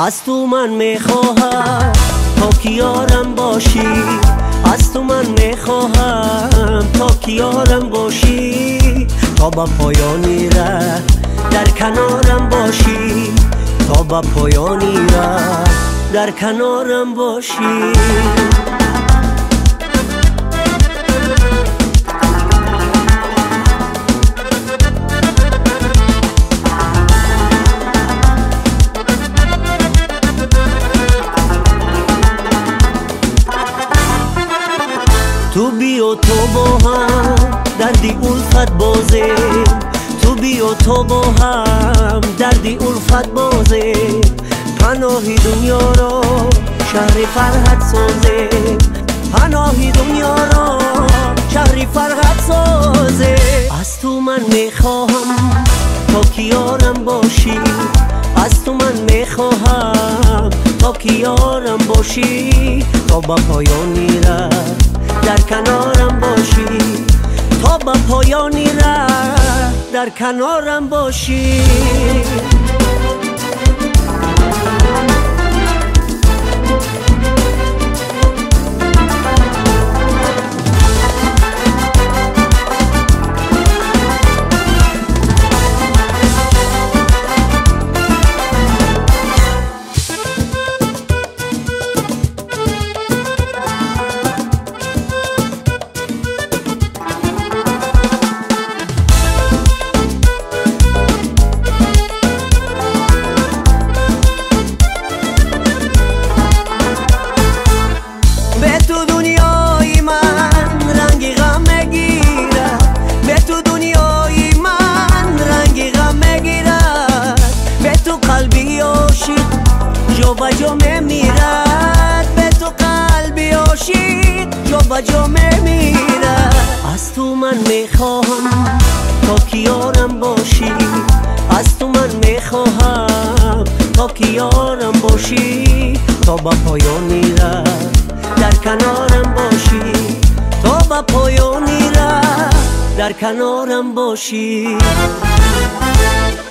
از تو من میخواهم تا کیارم باشی، از تو من میخواهم تا کیارم باشی، تا با پایانی ره در کنارم باشی، تا با پایانی ره در کنارم باشی. تو بیا تو با هم دردی الفت بازه، تو بیا تو با هم دردی الفت بازه، پناهی دنیا را شهر فرحت سازه، پناهی دنیا را شهر فرحت سازه. از تو من میخواهم تا کیارم باشی، از تو من میخواهم تا کیارم باشی، تا با پایانی ره در کنارم باشی، تا با پایانی ره در کنارم باشی. جا جا میمیرد به تو قلبی عاشق، جا جا میمیرد. از تو من میخواهم تا کیارم باشی، از تو من میخواهم تا کیارم باشی، تا با پایانی ره در کنارم باشی، تا با پایانی ره در کنارم باشی.